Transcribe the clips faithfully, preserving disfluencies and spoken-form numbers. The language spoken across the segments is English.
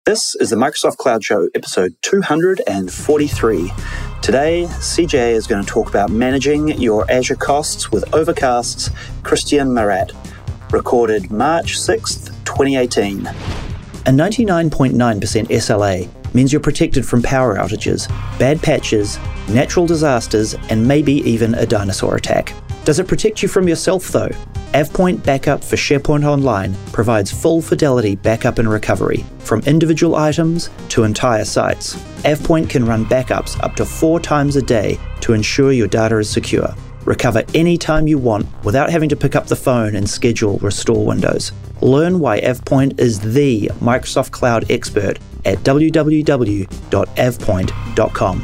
This is the Microsoft Cloud Show, episode two hundred forty-three. Today, C J is going to talk about managing your Azure costs with Overcast's Christian Marat, recorded March sixth, twenty eighteen. A ninety-nine point nine percent S L A means you're protected from power outages, bad patches, natural disasters, and maybe even a dinosaur attack. Does it protect you from yourself, though? AvePoint Backup for SharePoint Online provides full fidelity backup and recovery, from individual items to entire sites. AvePoint can run backups up to four times a day to ensure your data is secure. Recover anytime you want without having to pick up the phone and schedule restore windows. Learn why AvePoint is the Microsoft Cloud expert at w w w dot avepoint dot com.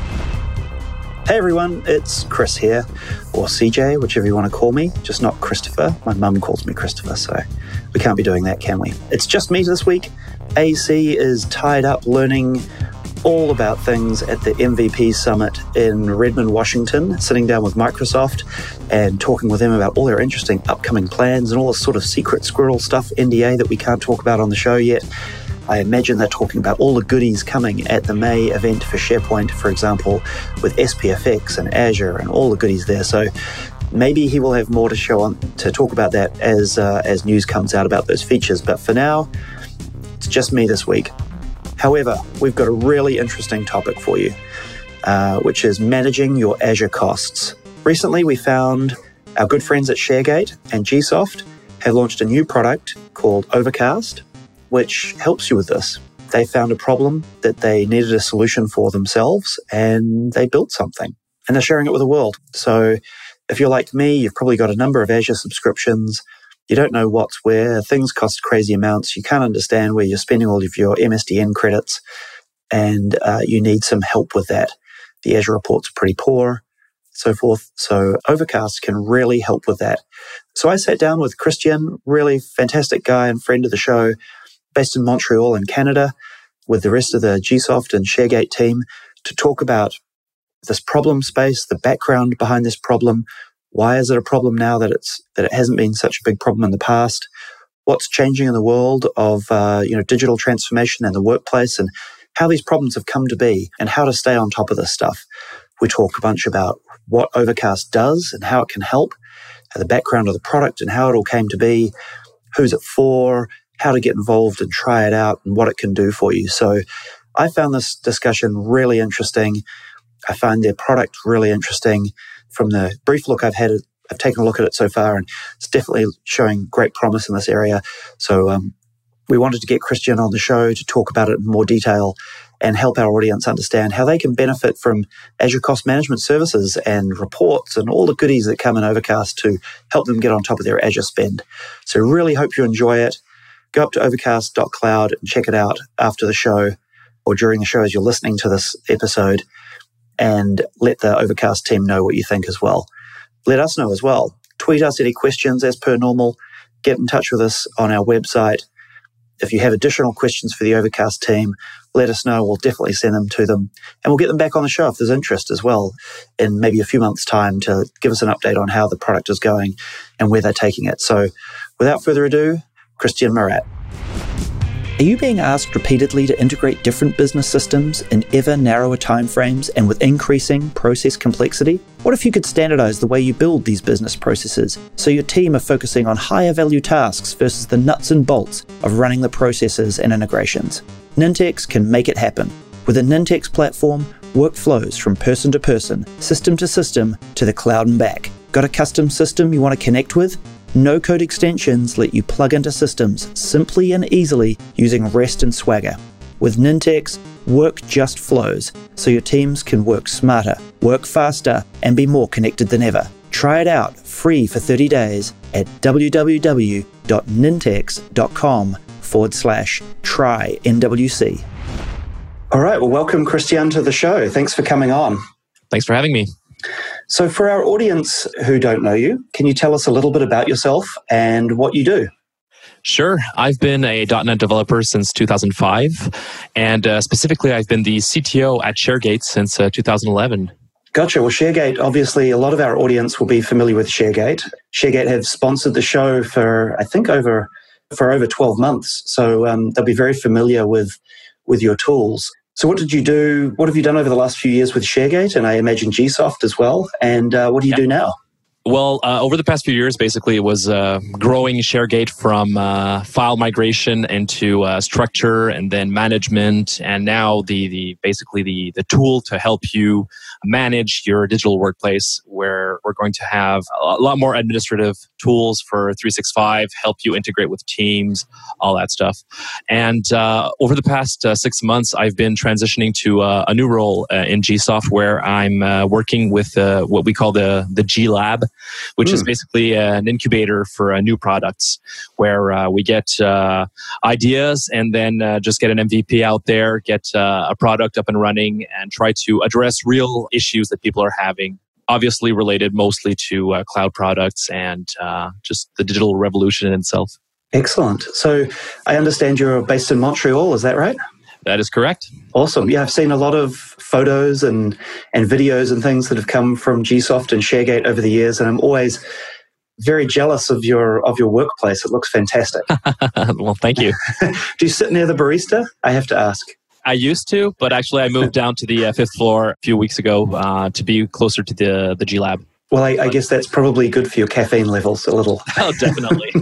Hey everyone, it's Chris here, or C J, whichever you want to call me, just not Christopher. My mum calls me Christopher, so we can't be doing that, can we? It's just me this week. A C is tied up learning all about things at the M V P Summit in Redmond, Washington, sitting down with Microsoft and talking with them about all their interesting upcoming plans and all this sort of secret squirrel stuff, N D A, that we can't talk about on the show yet. I imagine they're talking about all the goodies coming at the May event for SharePoint, for example, with S P F X and Azure and all the goodies there. So maybe he will have more to show on to talk about that as uh, as news comes out about those features. But for now, it's just me this week. However, we've got a really interesting topic for you, uh, which is managing your Azure costs. Recently, we found our good friends at ShareGate and Gsoft have launched a new product called Overcast, which helps you with this. They found a problem that they needed a solution for themselves, and they built something, and they're sharing it with the world. So if you're like me, you've probably got a number of Azure subscriptions. You don't know what's where. Things cost crazy amounts. You can't understand where you're spending all of your M S D N credits, and uh, you need some help with that. The Azure reports are pretty poor, so forth. So Overcast can really help with that. So I sat down with Christian, really fantastic guy and friend of the show, based in Montreal in Canada, with the rest of the Gsoft and ShareGate team to talk about this problem space, the background behind this problem. Why is it a problem now that it's that it hasn't been such a big problem in the past? What's changing in the world of uh, you know digital transformation and the workplace, and how these problems have come to be, and how to stay on top of this stuff. We talk a bunch about what Overcast does and how it can help, the background of the product and how it all came to be, who's it for, how to get involved and try it out, and what it can do for you. So I found this discussion really interesting. I find their product really interesting. From the brief look I've had, I've taken a look at it so far, and it's definitely showing great promise in this area. So um, we wanted to get Christian on the show to talk about it in more detail and help our audience understand how they can benefit from Azure Cost Management services and reports and all the goodies that come in Overcast to help them get on top of their Azure spend. So really hope you enjoy it. Go up to overcast dot cloud and check it out after the show or during the show as you're listening to this episode, and let the Overcast team know what you think as well. Let us know as well. Tweet us any questions as per normal. Get in touch with us on our website. If you have additional questions for the Overcast team, let us know. We'll definitely send them to them, and we'll get them back on the show if there's interest as well in maybe a few months' time to give us an update on how the product is going and where they're taking it. So without further ado, Christian Marat. Are you being asked repeatedly to integrate different business systems in ever narrower timeframes and with increasing process complexity? What if you could standardize the way you build these business processes so your team are focusing on higher value tasks versus the nuts and bolts of running the processes and integrations? Nintex can make it happen. With a Nintex platform, work flows from person to person, system to system, to the cloud and back. Got a custom system you want to connect with? No-code extensions let you plug into systems simply and easily using REST and Swagger. With Nintex, work just flows, so your teams can work smarter, work faster, and be more connected than ever. Try it out free for thirty days at w w w dot nintex dot com forward slash try N W C. All right, well, welcome, Christian, to the show. Thanks for coming on. Thanks for having me. So for our audience who don't know you, can you tell us a little bit about yourself and what you do? Sure. I've been a .dot net developer since two thousand five, and uh, specifically I've been the C T O at ShareGate since uh, two thousand eleven. Gotcha. Well, ShareGate, obviously a lot of our audience will be familiar with ShareGate. ShareGate have sponsored the show for, I think, over for over twelve months. So um, they'll be very familiar with, with your tools. So what did you do? What have you done over the last few years with ShareGate? And I imagine Gsoft as well. And uh, what do you yeah. do now? Well, uh, over the past few years, basically, it was uh, growing ShareGate from uh, file migration into uh, structure and then management, and now the the basically the the tool to help you manage your digital workplace, where we're going to have a lot more administrative tools for three sixty-five, help you integrate with Teams, all that stuff. And uh, over the past uh, six months, I've been transitioning to uh, a new role uh, in Gsoft, where I'm uh, working with uh, what we call the the G Lab, which mm. is basically an incubator for uh, new products, where uh, we get uh, ideas and then uh, just get an M V P out there, get uh, a product up and running, and try to address real issues that people are having, obviously related mostly to uh, cloud products and uh, just the digital revolution in itself. Excellent. So I understand you're based in Montreal, is that right? That is correct. Awesome. Yeah, I've seen a lot of photos and, and videos and things that have come from Gsoft and ShareGate over the years, and I'm always very jealous of your of your workplace. It looks fantastic. Well, thank you. Do you sit near the barista? I have to ask. I used to, but actually I moved down to the uh, fifth floor a few weeks ago uh, to be closer to the the G Lab. Well, I, I guess that's probably good for your caffeine levels a little. Oh, definitely.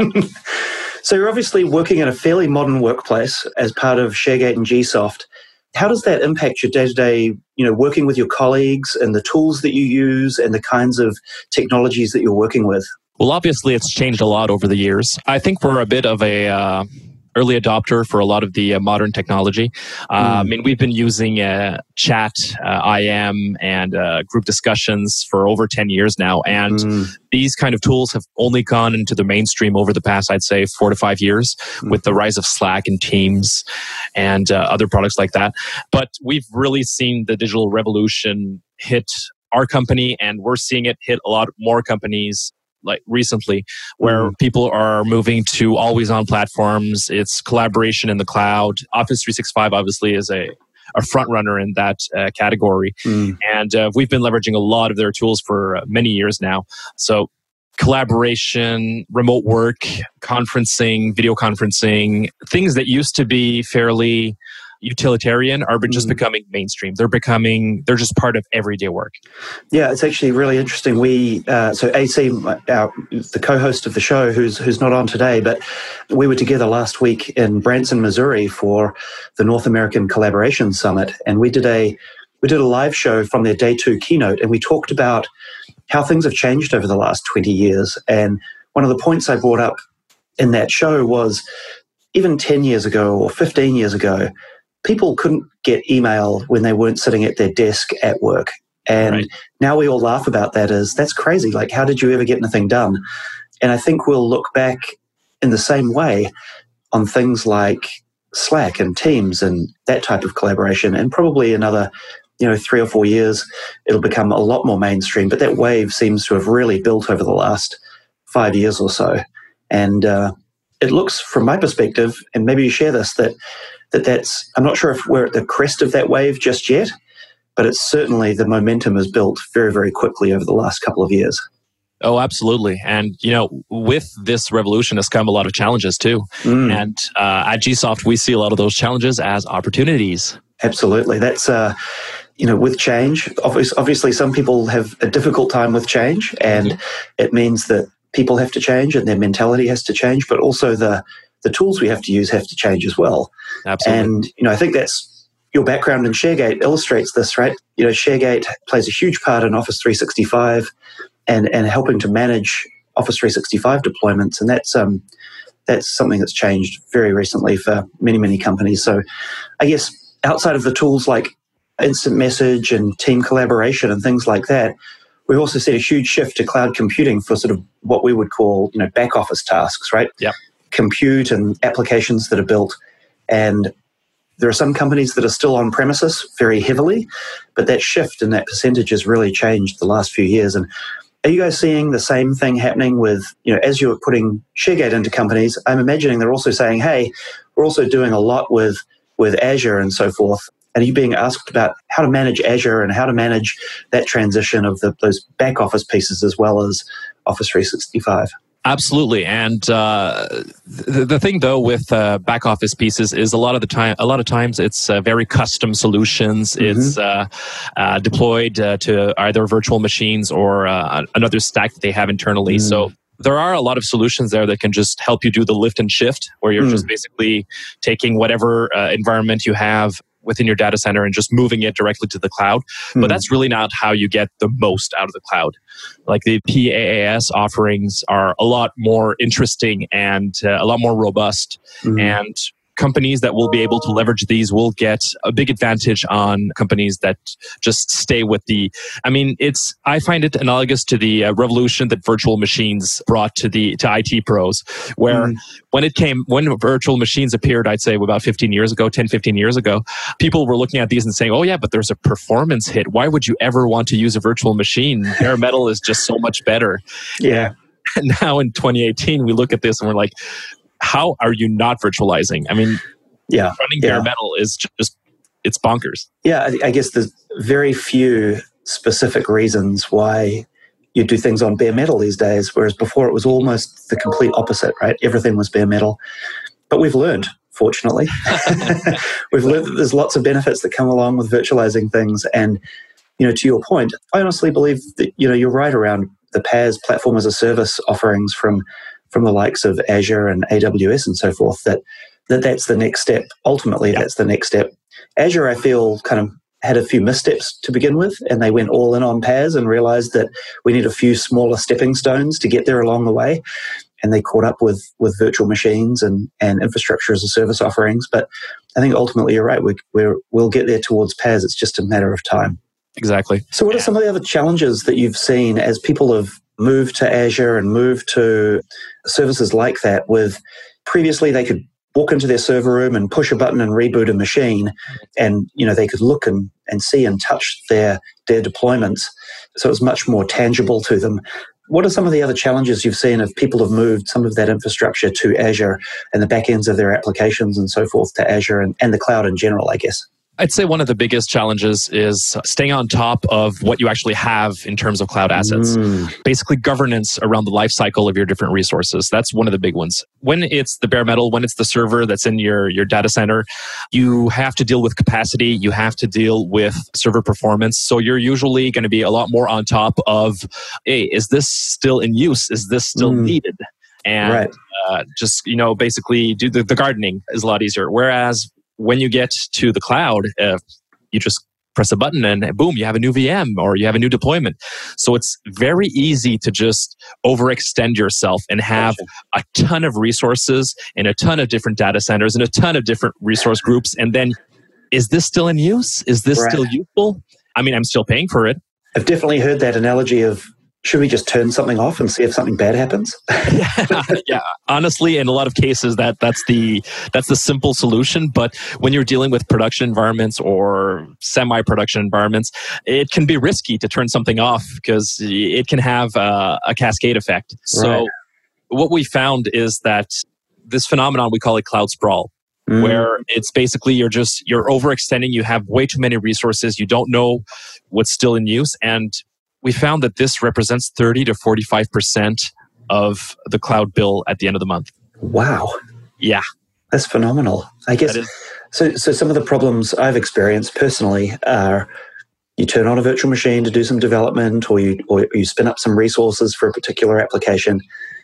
So you're obviously working in a fairly modern workplace as part of ShareGate and Gsoft. How does that impact your day-to-day, you know, working with your colleagues and the tools that you use and the kinds of technologies that you're working with? Well, obviously it's changed a lot over the years. I think we're a bit of a uh, early adopter for a lot of the uh, modern technology. Uh, mm. I mean, we've been using uh, chat, uh, I M, and uh, group discussions for over ten years now. And mm. these kind of tools have only gone into the mainstream over the past, I'd say, four to five years mm. with the rise of Slack and Teams and uh, other products like that. But we've really seen the digital revolution hit our company, and we're seeing it hit a lot more companies like recently, where mm. people are moving to always on platforms. It's collaboration in the cloud. Office three sixty-five obviously is a, a front runner in that uh, category. Mm. And uh, we've been leveraging a lot of their tools for uh, many years now. So collaboration, remote work, conferencing, video conferencing, things that used to be fairly utilitarian are just mm. becoming mainstream. They're becoming, they're just part of everyday work. Yeah, it's actually really interesting. We, uh, so A C, our, the co-host of the show, who's who's not on today, but we were together last week in Branson, Missouri for the North American Collaboration Summit, and we did a we did a live show from their day two keynote, and we talked about how things have changed over the last twenty years. And one of the points I brought up in that show was even ten years ago or fifteen years ago, people couldn't get email when they weren't sitting at their desk at work. And right. now we all laugh about that as, that's crazy. Like, how did you ever get anything done? And I think we'll look back in the same way on things like Slack and Teams and that type of collaboration. And probably another, you know, three or four years, it'll become a lot more mainstream. But that wave seems to have really built over the last five years or so. And uh, it looks, from my perspective, and maybe you share this, that that that's, I'm not sure if we're at the crest of that wave just yet, but it's certainly the momentum has built very, very quickly over the last couple of years. Oh, absolutely. And, you know, with this revolution has come a lot of challenges too. Mm. And uh, at Gsoft, we see a lot of those challenges as opportunities. Absolutely. That's, uh, you know, with change, obviously, obviously some people have a difficult time with change, and mm-hmm. it means that people have to change and their mentality has to change, but also the the tools we have to use have to change as well. Absolutely. And, you know, I think that's your background in ShareGate illustrates this, right? You know, ShareGate plays a huge part in Office three sixty-five and, and helping to manage Office three sixty-five deployments. And that's um that's something that's changed very recently for many, many companies. So I guess outside of the tools like instant message and team collaboration and things like that, we've also seen a huge shift to cloud computing for sort of what we would call, you know, back office tasks, right? Yeah. Compute and applications that are built. And there are some companies that are still on premises very heavily, but that shift in that percentage has really changed the last few years. And are you guys seeing the same thing happening with, you know, as you're putting ShareGate into companies, I'm imagining they're also saying, hey, we're also doing a lot with, with Azure and so forth. And are you being asked about how to manage Azure and how to manage that transition of the, those back office pieces as well as Office three sixty-five? Absolutely, and uh, the, the thing though with uh, back office pieces is a lot of the time, a lot of times it's uh, very custom solutions. Mm-hmm. It's uh, uh, deployed uh, to either virtual machines or uh, another stack that they have internally. Mm. So there are a lot of solutions there that can just help you do the lift and shift, where you're mm. just basically taking whatever uh, environment you have within your data center and just moving it directly to the cloud. Mm. But that's really not how you get the most out of the cloud. Like the P A A S offerings are a lot more interesting and uh, a lot more robust. Mm. And companies that will be able to leverage these will get a big advantage on companies that just stay with the, I mean, it's, I find it analogous to the uh, revolution that virtual machines brought to the, to I T pros, where mm. when it came, when virtual machines appeared, I'd say about fifteen years ago, ten, fifteen years ago, people were looking at these and saying, oh yeah, but there's a performance hit. Why would you ever want to use a virtual machine? Bare metal is just so much better. Yeah. And now in twenty eighteen, we look at this and we're like, how are you not virtualizing? I mean, yeah, running yeah. bare metal is just, it's bonkers. Yeah, I, I guess there's very few specific reasons why you do things on bare metal these days, whereas before it was almost the complete opposite, right? Everything was bare metal. But we've learned, fortunately. We've learned that there's lots of benefits that come along with virtualizing things. And, you know, to your point, I honestly believe that, you know, you're right around the P A S, platform as a service offerings from from the likes of Azure and A W S and so forth, that, that that's the next step. Ultimately, yeah. that's the next step. Azure, I feel, kind of had a few missteps to begin with, and they went all in on P A S and realized that we need a few smaller stepping stones to get there along the way. And they caught up with, with virtual machines and, and infrastructure as a service offerings. But I think ultimately you're right. We, we're, we'll get there towards P A S. It's just a matter of time. Exactly. So what are some of the other challenges that you've seen as people have moved to Azure and moved to services like that, with previously they could walk into their server room and push a button and reboot a machine, and you know they could look and, and see and touch their their deployments, so it was much more tangible to them. What are some of the other challenges you've seen if people have moved some of that infrastructure to Azure and the back ends of their applications and so forth to Azure and, and the cloud in general, I guess? I'd say one of the biggest challenges is staying on top of what you actually have in terms of cloud assets. Mm. Basically, governance around the life cycle of your different resources. That's one of the big ones. When it's the bare metal, when it's the server that's in your, your data center, you have to deal with capacity. You have to deal with server performance. So you're usually going to be a lot more on top of, hey, is this still in use? Is this still mm. needed? And right. uh, just, you know, basically do the, the gardening is a lot easier. Whereas when you get to the cloud, uh, you just press a button and boom, you have a new V M or you have a new deployment. So it's very easy to just overextend yourself and have a ton of resources and a ton of different data centers and a ton of different resource groups. And then, is this still in use? Is this right. still useful? I mean, I'm still paying for it. I've definitely heard that analogy of, should we just turn something off and see if something bad happens? yeah, yeah, honestly, in a lot of cases, that that's the that's the simple solution. But when you're dealing with production environments or semi-production environments, it can be risky to turn something off because it can have uh, a cascade effect. So, right. what we found is that this phenomenon, we call it cloud sprawl. Mm. Where it's basically you're just you're overextending. You have way too many resources. You don't know what's still in use, and we found that this represents thirty to forty-five percent of the cloud bill at the end of the month. Wow. Yeah. That's phenomenal. I guess, so So some of the problems I've experienced personally are you turn on a virtual machine to do some development, or you, or you spin up some resources for a particular application,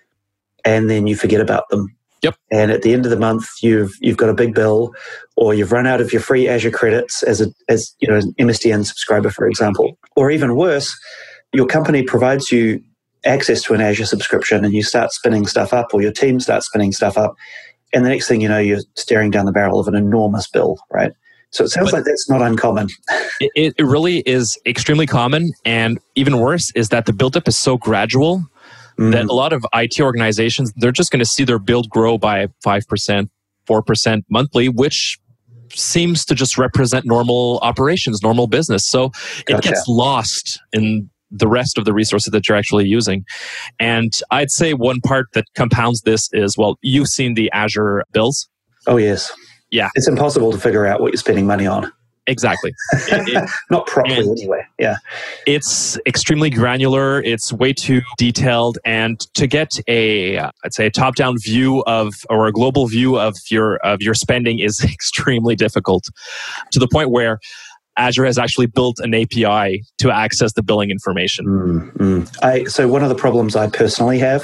and then you forget about them. Yep. And at the end of the month, you've you've got a big bill, or you've run out of your free Azure credits as a as you know an M S D N subscriber, for example. Or even worse, your company provides you access to an Azure subscription, and you start spinning stuff up, or your team starts spinning stuff up, and the next thing you know, you're staring down the barrel of an enormous bill, right? So it sounds but like that's not uncommon. it, it really is extremely common, and even worse is that the buildup is so gradual mm. that a lot of I T organizations, they're just going to see their build grow by five percent, four percent monthly, which seems to just represent normal operations, normal business. So gotcha. It gets lost in the rest of the resources that you're actually using. And I'd say one part that compounds this is, well, you've seen the Azure bills. Oh, yes. Yeah. It's impossible to figure out what you're spending money on. Exactly. It, it, Not properly anyway. Yeah. It's extremely granular. It's way too detailed. And to get a, uh, I'd say a top-down view of, or a global view of your, of your spending is extremely difficult, to the point where Azure has actually built an A P I to access the billing information. Mm-hmm. I, so one of the problems I personally have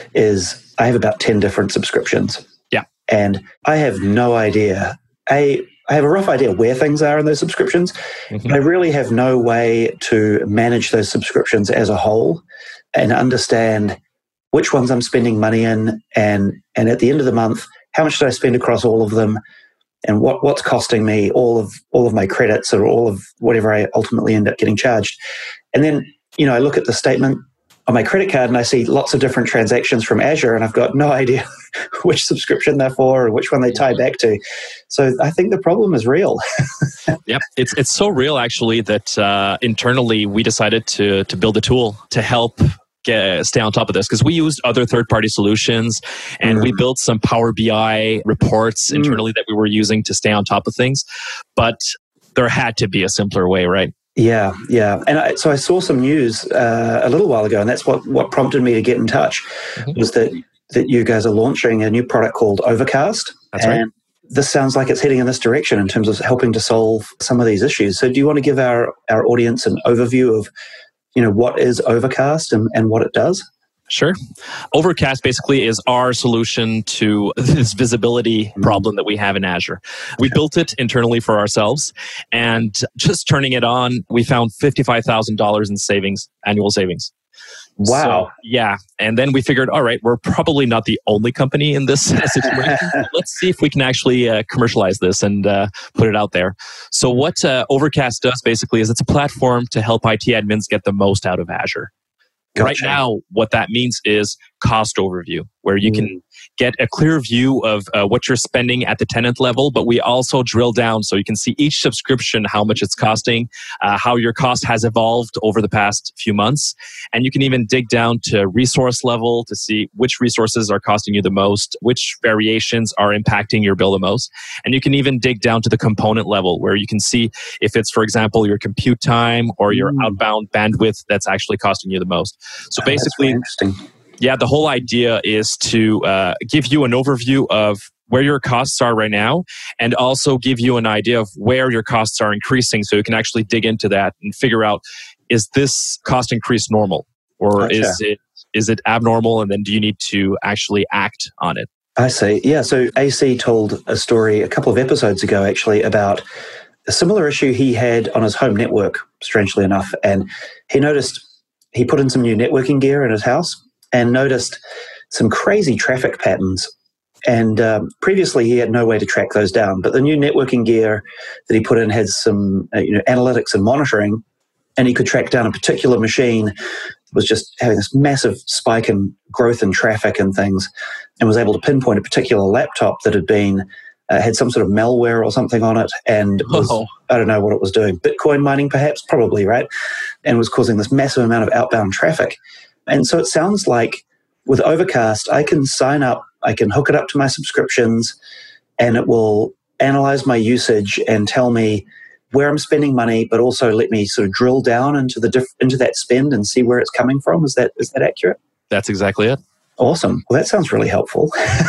is I have about ten different subscriptions. Yeah. And I have no idea. I, I have a rough idea where things are in those subscriptions, mm-hmm. but I really have no way to manage those subscriptions as a whole and understand which ones I'm spending money in, and, and at the end of the month, how much did I spend across all of them, and what, what's costing me all of all of my credits or all of whatever I ultimately end up getting charged. And then, you know, I look at the statement on my credit card and I see lots of different transactions from Azure, and I've got no idea which subscription they're for or which one they tie back to. So I think the problem is real. Yep, it's it's so real actually that uh, internally we decided to to build a tool to help Get, stay on top of this, because we used other third-party solutions and mm. we built some Power B I reports internally mm. that we were using to stay on top of things. But there had to be a simpler way, right? Yeah, yeah. And I, so I saw some news uh, a little while ago, and that's what, what prompted me to get in touch, mm-hmm. was that, that you guys are launching a new product called Overcast. That's and right. This sounds like it's heading in this direction in terms of helping to solve some of these issues. So do you want to give our, our audience an overview of, you know, what is Overcast and, and what it does? Sure. Overcast basically is our solution to this visibility mm-hmm. problem that we have in Azure. We okay. built it internally for ourselves, and just turning it on, we found fifty-five thousand dollars in savings, annual savings. Wow. So, yeah. And then we figured, all right, we're probably not the only company in this situation. Let's see if we can actually uh, commercialize this and uh, put it out there. So what uh, Overcast does basically is it's a platform to help I T admins get the most out of Azure. Gotcha. Right now, what that means is cost overview, where you mm. can get a clear view of uh, what you're spending at the tenant level, but we also drill down so you can see each subscription, how much it's costing, uh, how your cost has evolved over the past few months. And you can even dig down to resource level to see which resources are costing you the most, which variations are impacting your bill the most. And you can even dig down to the component level, where you can see if it's, for example, your compute time or your mm. outbound bandwidth that's actually costing you the most. So oh, basically, interesting. Yeah, the whole idea is to uh, give you an overview of where your costs are right now, and also give you an idea of where your costs are increasing, so you can actually dig into that and figure out, is this cost increase normal, or gotcha. is it is it abnormal, and then do you need to actually act on it? I see. Yeah, so A C told a story a couple of episodes ago actually about a similar issue he had on his home network, strangely enough, and he noticed he put in some new networking gear in his house and noticed some crazy traffic patterns. And um, previously, he had no way to track those down. But the new networking gear that he put in had some uh, you know, analytics and monitoring, and he could track down a particular machine that was just having this massive spike in growth in traffic and things, and was able to pinpoint a particular laptop that had been uh, had some sort of malware or something on it, and was, oh. I don't know what it was doing, Bitcoin mining perhaps, probably, right? And was causing this massive amount of outbound traffic. And so it sounds like with Overcast, I can sign up, I can hook it up to my subscriptions, and it will analyze my usage and tell me where I'm spending money, but also let me sort of drill down into the diff- into that spend and see where it's coming from. Is that is that accurate? That's exactly it. Awesome. Well, that sounds really helpful.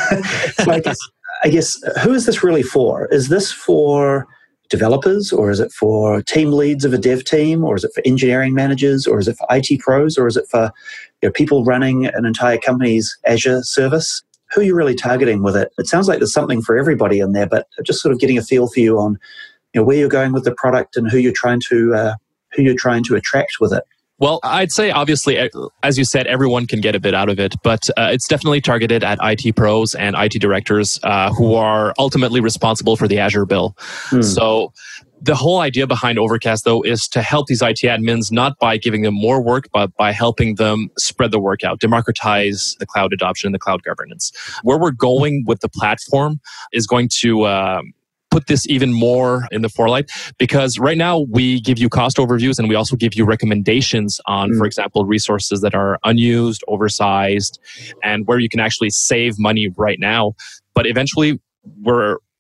So I guess, I guess, who is this really for? Is this for developers, or is it for team leads of a dev team, or is it for engineering managers, or is it for I T pros, or is it for you know, people running an entire company's Azure service? Who are you really targeting with it? It sounds like there's something for everybody in there, but just sort of getting a feel for you on you know, where you're going with the product and who you're trying to uh, who you're trying to attract with it. Well, I'd say obviously, as you said, everyone can get a bit out of it, but uh, it's definitely targeted at I T pros and I T directors uh, who are ultimately responsible for the Azure bill. Hmm. So the whole idea behind Overcast, though, is to help these I T admins not by giving them more work, but by helping them spread the work out, democratize the cloud adoption and the cloud governance. Where we're going with the platform is going to Uh, put this even more in the forelight, because right now we give you cost overviews and we also give you recommendations on, mm. for example, resources that are unused, oversized, and where you can actually save money right now. But eventually we're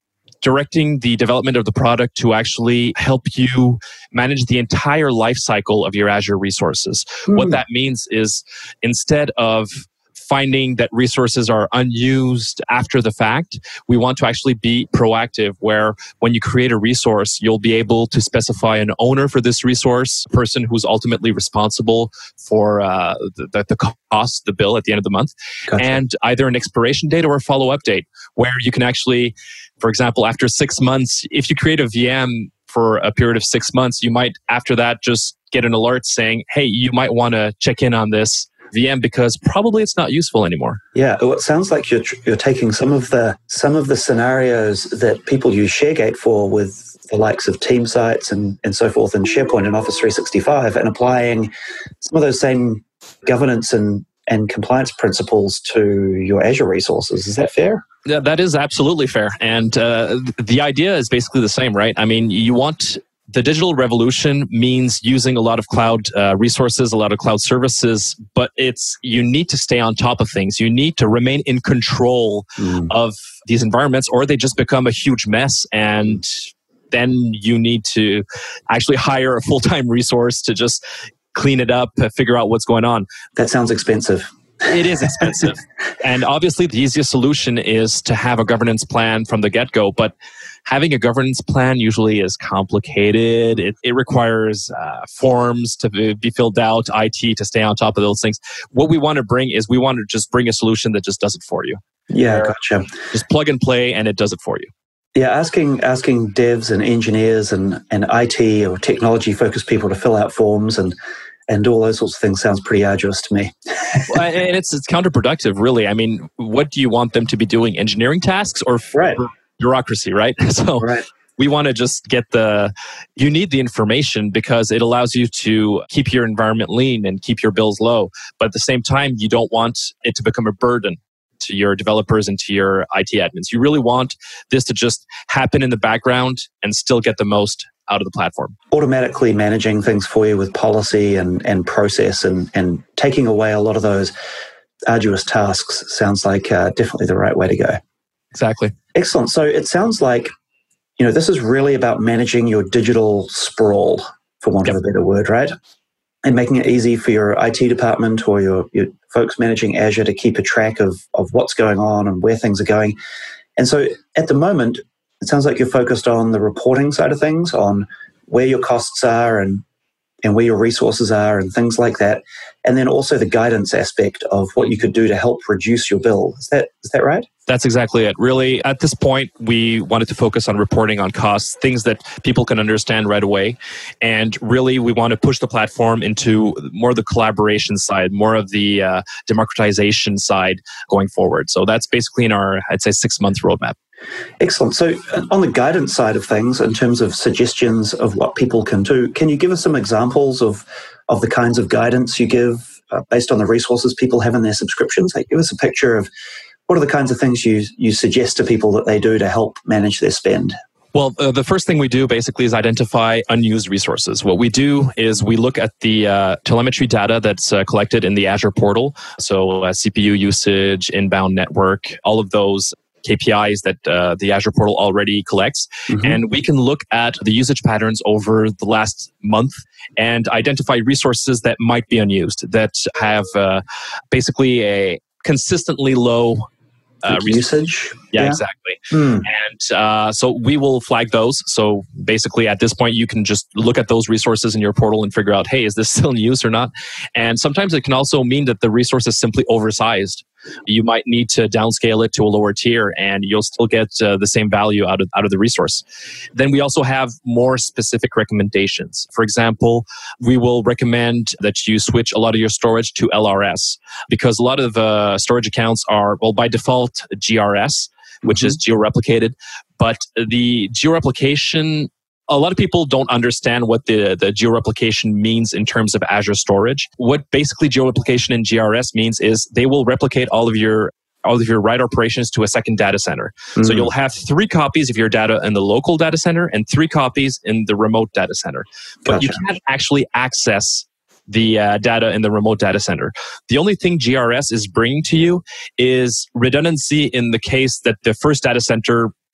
directing the development of the product to actually help you manage the entire life cycle of your Azure resources. Mm. What that means is instead of finding that resources are unused after the fact, we want to actually be proactive where when you create a resource, you'll be able to specify an owner for this resource, a person who's ultimately responsible for uh, the, the cost, the bill at the end of the month, gotcha. And either an expiration date or a follow-up date where you can actually, for example, after six months, if you create a V M for a period of six months, you might after that just get an alert saying, hey, you might want to check in on this V M because probably it's not useful anymore. Yeah, well, it sounds like you're you're taking some of the some of the scenarios that people use ShareGate for with the likes of team sites and, and so forth in SharePoint and Office three sixty-five and applying some of those same governance and, and compliance principles to your Azure resources. Is that fair? Yeah, that is absolutely fair. And uh, the idea is basically the same, right? I mean, you want... The digital revolution means using a lot of cloud uh, resources, a lot of cloud services, but it's you need to stay on top of things. You need to remain in control mm. of these environments, or they just become a huge mess. And then you need to actually hire a full-time resource to just clean it up, figure out what's going on. That sounds expensive. It is expensive. And obviously, the easiest solution is to have a governance plan from the get-go. But having a governance plan usually is complicated. It, it requires uh, forms to be filled out, I T to stay on top of those things. What we want to bring is we want to just bring a solution that just does it for you. Yeah, gotcha. Just plug and play, and it does it for you. Yeah, asking asking devs and engineers and, and I T or technology-focused people to fill out forms and and all those sorts of things sounds pretty arduous to me. Well, and it's it's counterproductive, really. I mean, what do you want them to be doing? Engineering tasks or right. bureaucracy, right? So right. we want to just get the... You need the information because it allows you to keep your environment lean and keep your bills low. But at the same time, you don't want it to become a burden to your developers and to your I T admins. You really want this to just happen in the background and still get the most out of the platform. Automatically managing things for you with policy and, and process and, and taking away a lot of those arduous tasks sounds like uh, definitely the right way to go. Exactly. Excellent. So it sounds like, you know, this is really about managing your digital sprawl, for want yep. of a better word, right? And making it easy for your I T department or your, your folks managing Azure to keep a track of, of what's going on and where things are going. And so at the moment, it sounds like you're focused on the reporting side of things, on where your costs are and, and where your resources are and things like that. And then also the guidance aspect of what you could do to help reduce your bill. Is that is that right? That's exactly it. Really, at this point, we wanted to focus on reporting on costs, things that people can understand right away. And really, we want to push the platform into more of the collaboration side, more of the uh, democratization side going forward. So that's basically in our, I'd say, six-month roadmap. Excellent. So on the guidance side of things, in terms of suggestions of what people can do, can you give us some examples of, of the kinds of guidance you give uh, based on the resources people have in their subscriptions? Like, give us a picture of what are the kinds of things you, you suggest to people that they do to help manage their spend? Well, uh, the first thing we do basically is identify unused resources. What we do is we look at the uh, telemetry data that's uh, collected in the Azure portal. So uh, C P U usage, inbound network, all of those K P Is that uh, the Azure portal already collects. Mm-hmm. And we can look at the usage patterns over the last month and identify resources that might be unused, that have uh, basically a consistently low Uh, usage? Yeah, yeah. exactly. Hmm. And uh, so we will flag those. So basically at this point, you can just look at those resources in your portal and figure out, hey, is this still in use or not? And sometimes it can also mean that the resource is simply oversized. You might need to downscale it to a lower tier and you'll still get uh, the same value out of, out of the resource. Then we also have more specific recommendations. For example, we will recommend that you switch a lot of your storage to L R S because a lot of uh, storage accounts are, well, by default, G R S, which mm-hmm. is geo-replicated. But the geo-replication, a lot of people don't understand what the, the geo-replication means in terms of Azure storage. What basically geo-replication in G R S means is they will replicate all of your all of your write operations to a second data center. Mm. So you'll have three copies of your data in the local data center and three copies in the remote data center. But gotcha. You can't actually access the uh, data in the remote data center. The only thing G R S is bringing to you is redundancy in the case that the first data center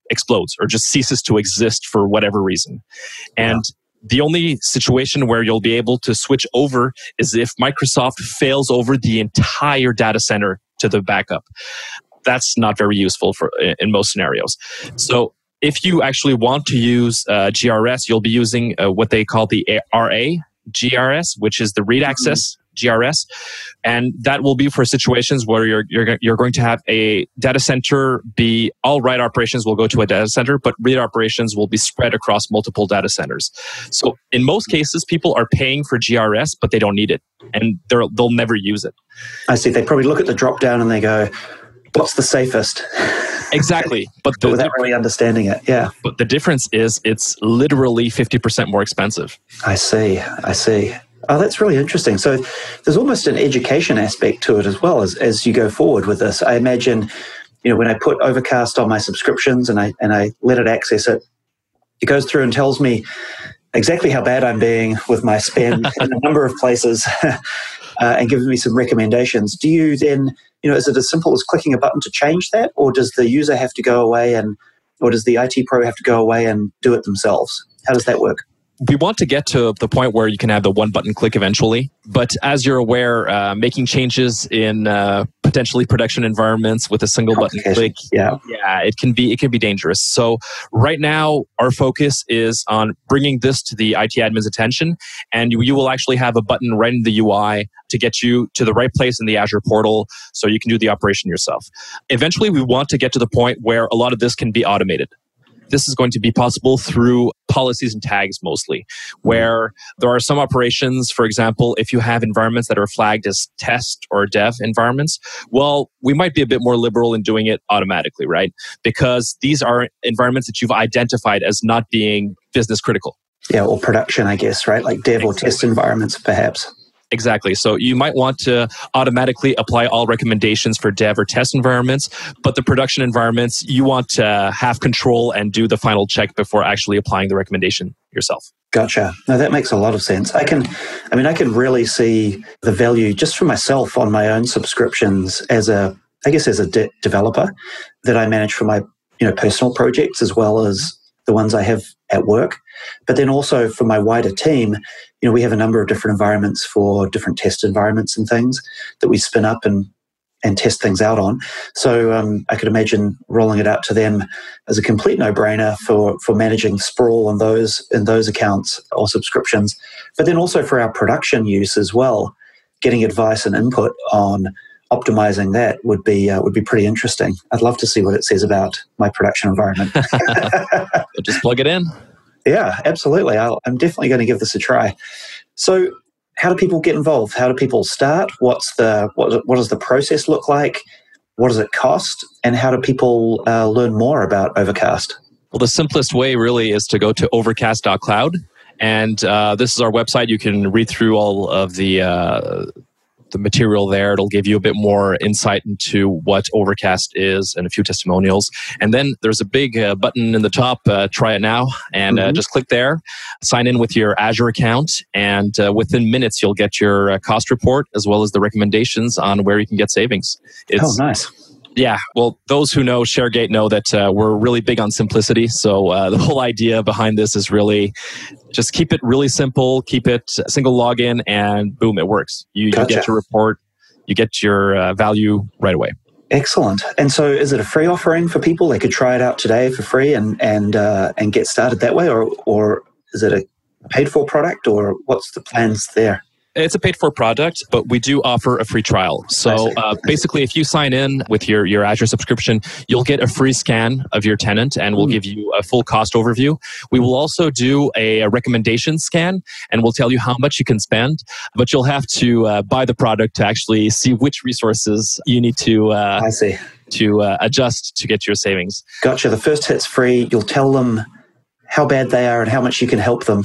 explodes or just ceases to exist for whatever reason. And yeah. the only situation where you'll be able to switch over is if Microsoft fails over the entire data center to the backup. That's not very useful for in most scenarios. So if you actually want to use uh, G R S, you'll be using uh, what they call the R A G R S, which is the read access G R S, and that will be for situations where you're you're you're going to have a data center be all write operations will go to a data center, but read operations will be spread across multiple data centers. So in most cases, people are paying for G R S, but they don't need it, and they're they'll never use it. I see. They probably look at the drop down and they go, "What's the safest?" Exactly, but, the, but without really understanding it, yeah. But the difference is it's literally fifty percent more expensive. I see. I see. Oh, that's really interesting. So there's almost an education aspect to it as well as, as you go forward with this. I imagine, you know, when I put Overcast on my subscriptions and I and I let it access it, it goes through and tells me exactly how bad I'm being with my spend in a number of places uh, and gives me some recommendations. Do you then, you know, is it as simple as clicking a button to change that, or does the user have to go away and, or does the I T pro have to go away and do it themselves? How does that work? We want to get to the point where you can have the one button click eventually. But as you're aware, uh, making changes in uh, potentially production environments with a single button click, yeah, yeah, it can be it can be dangerous. So right now, our focus is on bringing this to the I T admin's attention, and you, you will actually have a button right in the U I to get you to the right place in the Azure portal, so you can do the operation yourself. Eventually, we want to get to the point where a lot of this can be automated. This is going to be possible through policies and tags mostly, where there are some operations, for example, if you have environments that are flagged as test or dev environments, well, we might be a bit more liberal in doing it automatically, right? Because these are environments that you've identified as not being business critical. Yeah, or production, I guess, right? Like dev exactly. or test environments, perhaps. Exactly. So you might want to automatically apply all recommendations for dev or test environments, but the production environments, you want to have control and do the final check before actually applying the recommendation yourself. Gotcha. No, that makes a lot of sense. I can, I mean, I can really see the value just for myself on my own subscriptions as a, I guess, as a de- developer that I manage for my, you know, personal projects as well as the ones I have at work. But then also for my wider team, you know, we have a number of different environments for different test environments and things that we spin up and and test things out on. So um, I could imagine rolling it out to them as a complete no-brainer for for managing sprawl on those in those accounts or subscriptions. But then also for our production use as well, getting advice and input on optimizing that would be uh, would be pretty interesting. I'd love to see what it says about my production environment. Just plug it in. Yeah, absolutely. I'll, I'm definitely going to give this a try. So, how do people get involved? How do people start? What's the what? What does the process look like? What does it cost? And how do people uh, learn more about Overcast? Well, the simplest way really is to go to overcast dot cloud, and uh, this is our website. You can read through all of the. Uh, the material there. It'll give you a bit more insight into what Overcast is and a few testimonials. And then there's a big uh, button in the top, uh, try it now, and mm-hmm. uh, just click there, sign in with your Azure account, and uh, within minutes you'll get your uh, cost report as well as the recommendations on where you can get savings. It's, oh, nice. Yeah, well, those who know ShareGate know that uh, we're really big on simplicity. So uh, the whole idea behind this is really just keep it really simple, keep it a single login, and boom, it works. You, gotcha. you get your report, you get your uh, value right away. Excellent. And so is it a free offering for people? They could try it out today for free and and uh, and get started that way? Or, or is it a paid-for product, or what's the plans there? It's a paid-for product, but we do offer a free trial. So uh, basically, if you sign in with your, your Azure subscription, you'll get a free scan of your tenant, and we'll mm. give you a full cost overview. We will also do a, a recommendation scan, and we'll tell you how much you can spend, but you'll have to uh, buy the product to actually see which resources you need to uh, I see. to uh, adjust to get your savings. Gotcha. The first hit's free. You'll tell them how bad they are and how much you can help them.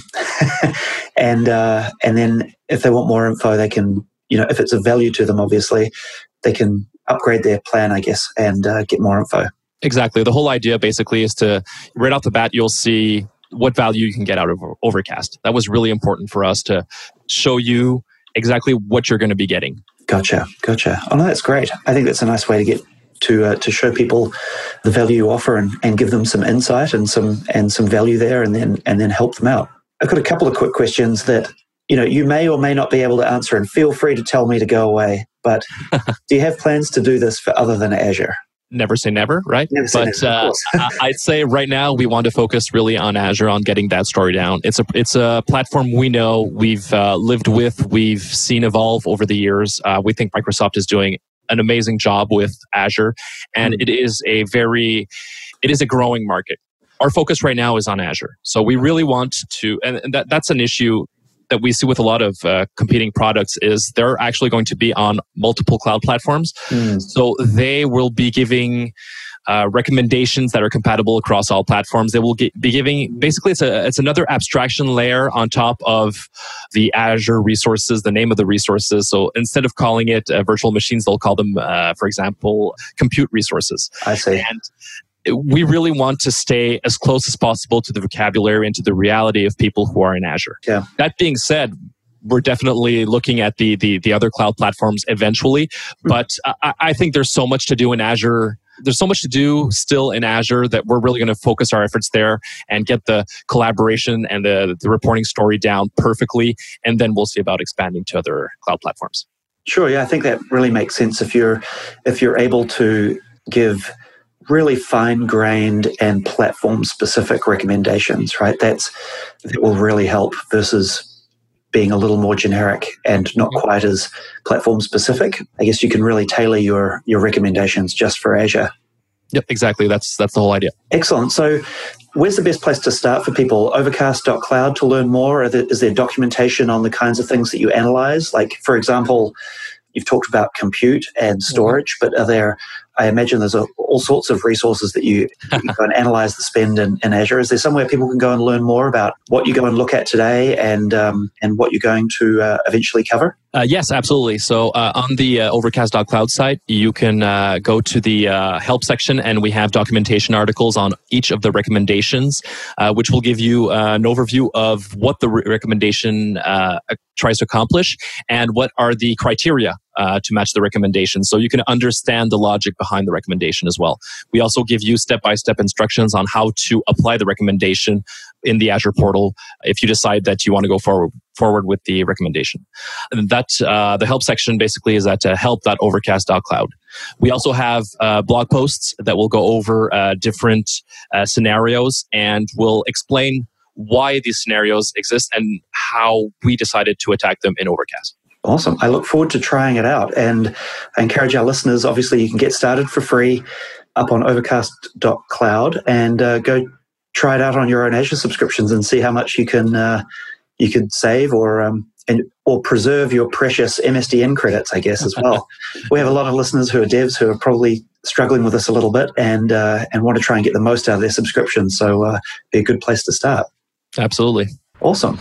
and uh, and then if they want more info, they can, you know, if it's of value to them, obviously, they can upgrade their plan, I guess, and uh, get more info. Exactly. The whole idea basically is to, right off the bat, you'll see what value you can get out of Overcast. That was really important for us to show you exactly what you're going to be getting. Gotcha. Gotcha. Oh, no, that's great. I think that's a nice way to get to uh, to show people the value you offer and, and give them some insight and some and some value there, and then and then help them out. I've got a couple of quick questions that you know you may or may not be able to answer, and feel free to tell me to go away. But do you have plans to do this for other than Azure? Never say never, right? Never say but never, uh, I'd say right now we want to focus really on Azure, on getting that story down. It's a it's a platform we know, we've uh, lived with, we've seen evolve over the years. Uh, we think Microsoft is doing an amazing job with Azure, and mm. it is a very it is a growing market. Our focus right now is on Azure, so we really want to, and that that's an issue that we see with a lot of uh, competing products is they're actually going to be on multiple cloud platforms. Mm. So they will be giving uh, recommendations that are compatible across all platforms. They will get, be giving, basically it's a it's another abstraction layer on top of the Azure resources, the name of the resources. So instead of calling it uh, virtual machines, they'll call them, uh, for example, compute resources. I see. And we really want to stay as close as possible to the vocabulary and to the reality of people who are in Azure. Yeah. That being said, we're definitely looking at the the, the other cloud platforms eventually, mm-hmm. but I, I think there's so much to do in Azure. There's so much to do still in Azure that we're really going to focus our efforts there and get the collaboration and the, the reporting story down perfectly, and then we'll see about expanding to other cloud platforms. Sure, yeah, I think that really makes sense if you're if you're able to give really fine-grained and platform-specific recommendations, right? That's that will really help versus being a little more generic and not quite as platform-specific. I guess you can really tailor your your recommendations just for Azure. Yep, exactly. That's that's the whole idea. Excellent. So where's the best place to start for people? Overcast dot cloud to learn more? Are there, is there documentation on the kinds of things that you analyze? Like, for example, you've talked about compute and storage, but are there, I imagine there's a, all sorts of resources that you, you can go and analyze the spend in, in Azure. Is there somewhere people can go and learn more about what you go and look at today and um, and what you're going to uh, eventually cover? Uh, yes, absolutely. So uh, on the uh, overcast dot cloud site, you can uh, go to the uh, help section, and we have documentation articles on each of the recommendations, uh, which will give you uh, an overview of what the re- recommendation uh, tries to accomplish and what are the criteria uh, to match the recommendation. So you can understand the logic behind the recommendation as well. We also give you step-by-step instructions on how to apply the recommendation in the Azure portal if you decide that you want to go forward forward with the recommendation. And that uh, the help section basically is at uh, help dot overcast dot cloud. We also have uh, blog posts that will go over uh, different uh, scenarios and will explain why these scenarios exist and how we decided to attack them in Overcast. Awesome. I look forward to trying it out, and I encourage our listeners, obviously you can get started for free up on overcast dot cloud and uh, go try it out on your own Azure subscriptions and see how much you can uh, you can save or um, and or preserve your precious M S D N credits, I guess, as well. We have a lot of listeners who are devs who are probably struggling with this a little bit and uh, and want to try and get the most out of their subscription. So uh, be a good place to start. Absolutely. Awesome.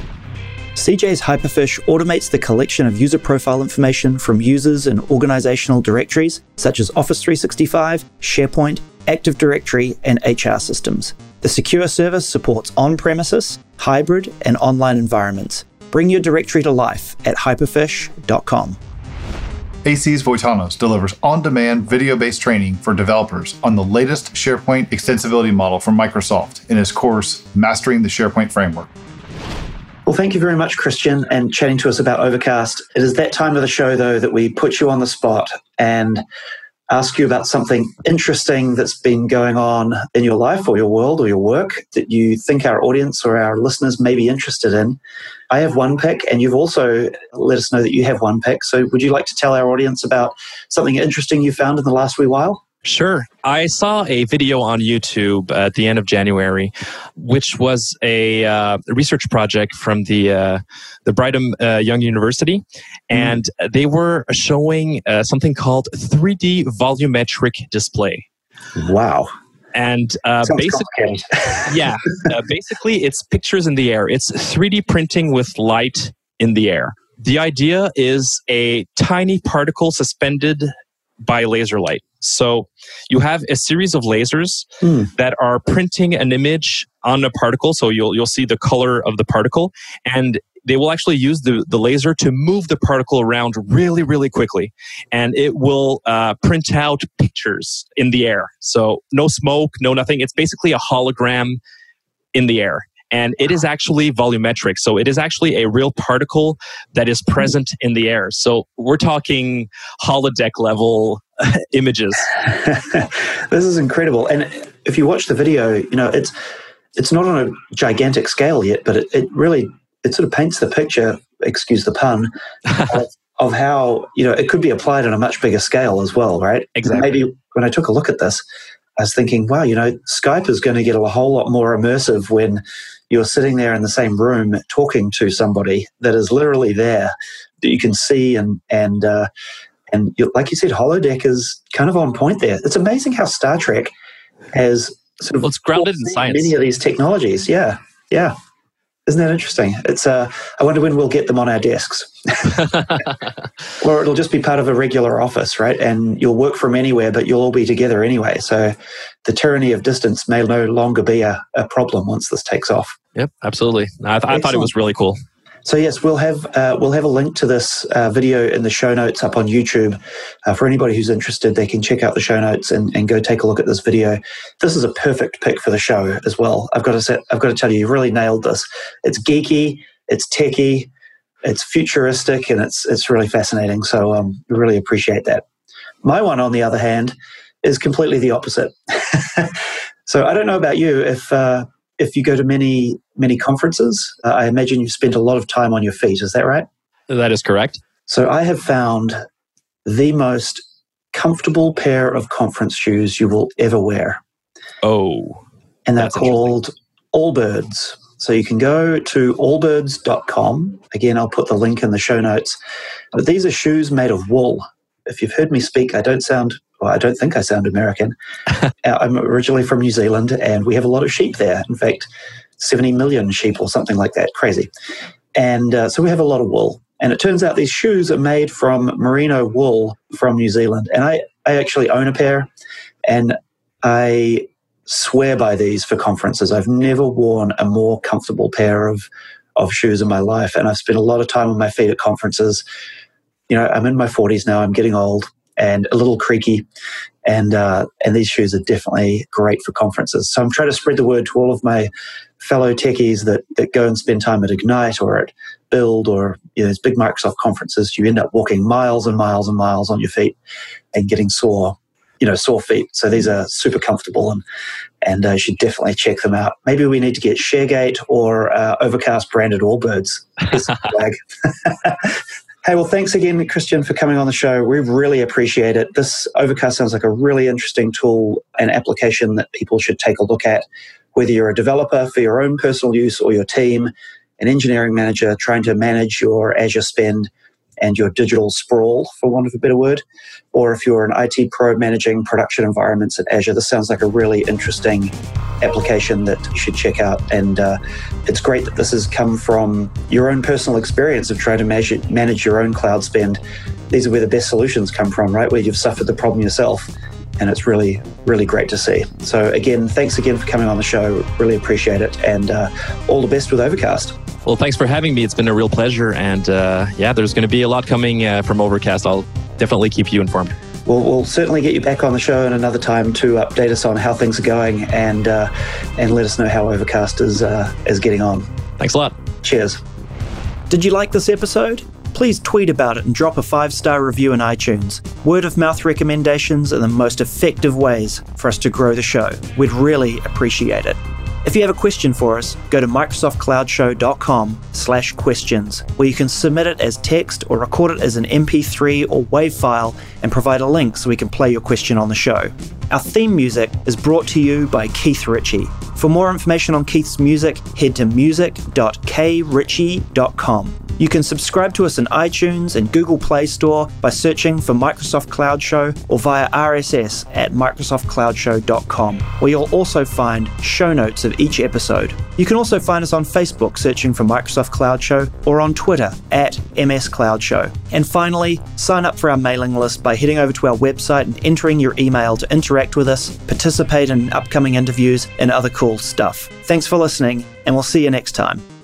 C J's Hyperfish automates the collection of user profile information from users in organizational directories such as Office three sixty-five, SharePoint, Active Directory, and H R systems. The secure service supports on-premises, hybrid, and online environments. Bring your directory to life at hyperfish dot com. A C's Voitanos delivers on-demand video-based training for developers on the latest SharePoint extensibility model from Microsoft in his course, Mastering the SharePoint Framework. Well, thank you very much, Christian, and chatting to us about Overcast. It is that time of the show, though, that we put you on the spot and ask you about something interesting that's been going on in your life or your world or your work that you think our audience or our listeners may be interested in. I have one pick, and you've also let us know that you have one pick. So would you like to tell our audience about something interesting you found in the last wee while? Sure. I saw a video on YouTube at the end of January, which was a uh, research project from the uh, the Brigham uh, Young University, and mm. they were showing uh, something called three D volumetric display. Wow. And uh, basically, yeah, uh, basically it's pictures in the air. It's three D printing with light in the air. The idea is a tiny particle suspended by laser light. So you have a series of lasers mm. that are printing an image on a particle. So you'll you'll see the color of the particle, and they will actually use the, the laser to move the particle around really, really quickly. And it will uh, print out pictures in the air. So no smoke, no nothing. It's basically a hologram in the air. And it is actually volumetric. So it is actually a real particle that is present in the air. So we're talking holodeck level images. This is incredible. And if you watch the video, you know, it's it's not on a gigantic scale yet, but it, it really, it sort of paints the picture, excuse the pun, of, of how, you know, it could be applied on a much bigger scale as well, right? Exactly. Maybe when I took a look at this, I was thinking, wow, you know, Skype is going to get a whole lot more immersive when you're sitting there in the same room talking to somebody that is literally there, that you can see, and and uh, and you, like you said, holodeck is kind of on point there. It's amazing how Star Trek has sort of well, it's grounded in science. Many of these technologies, yeah, yeah. Isn't that interesting? It's. Uh, I wonder when we'll get them on our desks, or it'll just be part of a regular office, right? And you'll work from anywhere, but you'll all be together anyway. So the tyranny of distance may no longer be a, a problem once this takes off. Yep, absolutely. I, th- I thought it was really cool. So yes, we'll have uh, we'll have a link to this uh, video in the show notes up on YouTube. Uh, for anybody who's interested, they can check out the show notes and, and go take a look at this video. This is a perfect pick for the show as well. I've got to say, I've got to tell you, you really nailed this. It's geeky, it's techy, it's futuristic, and it's it's really fascinating. So um, we really appreciate that. My one, on the other hand, is completely the opposite. So I don't know about you, if uh, if you go to many many conferences, uh, I imagine you've spent a lot of time on your feet. Is that right? That is correct. So I have found the most comfortable pair of conference shoes you will ever wear. Oh, and they're called Allbirds. So you can go to allbirds dot com. Again, I'll put the link in the show notes. But these are shoes made of wool. If you've heard me speak, I don't sound, well, I don't think I sound American. I'm originally from New Zealand, and we have a lot of sheep there. In fact, seventy million sheep or something like that. Crazy. And uh, so we have a lot of wool. And it turns out these shoes are made from merino wool from New Zealand. And I, I actually own a pair, and I swear by these for conferences. I've never worn a more comfortable pair of, of shoes in my life. And I've spent a lot of time on my feet at conferences. You know, I'm in my forties now. I'm getting old and a little creaky. And uh, and these shoes are definitely great for conferences. So I'm trying to spread the word to all of my fellow techies that, that go and spend time at Ignite or at Build or, you know, these big Microsoft conferences. You end up walking miles and miles and miles on your feet and getting sore, you know, sore feet. So these are super comfortable, and and uh, you should definitely check them out. Maybe we need to get ShareGate or uh, Overcast branded Allbirds. Hey, well, thanks again, Christian, for coming on the show. We really appreciate it. This Overcast sounds like a really interesting tool and application that people should take a look at, whether you're a developer for your own personal use or your team, an engineering manager trying to manage your Azure spend and your digital sprawl, for want of a better word, or if you're an I T pro managing production environments at Azure. This sounds like a really interesting application that you should check out. And uh, it's great that this has come from your own personal experience of trying to measure, manage your own cloud spend. These are where the best solutions come from, right? Where you've suffered the problem yourself. And it's really, really great to see. So again, thanks again for coming on the show. Really appreciate it. And uh, all the best with Overcast. Well, thanks for having me. It's been a real pleasure. And uh, yeah, there's going to be a lot coming uh, from Overcast. I'll definitely keep you informed. We'll, we'll certainly get you back on the show in another time to update us on how things are going and uh, and let us know how Overcast is, uh, is getting on. Thanks a lot. Cheers. Did you like this episode? Please tweet about it and drop a five-star review in iTunes. Word-of-mouth recommendations are the most effective ways for us to grow the show. We'd really appreciate it. If you have a question for us, go to microsoft cloud show dot com slash questions, where you can submit it as text or record it as an M P three or WAV file and provide a link so we can play your question on the show. Our theme music is brought to you by Keith Ritchie. For more information on Keith's music, head to music dot k ritchie dot com. You can subscribe to us in iTunes and Google Play Store by searching for Microsoft Cloud Show or via R S S at microsoft cloud show dot com, where you'll also find show notes of each episode. You can also find us on Facebook searching for Microsoft Cloud Show or on Twitter at M S Cloud Show. And finally, sign up for our mailing list by heading over to our website and entering your email to interact with us, participate in upcoming interviews, and other cool stuff. Thanks for listening, and we'll see you next time.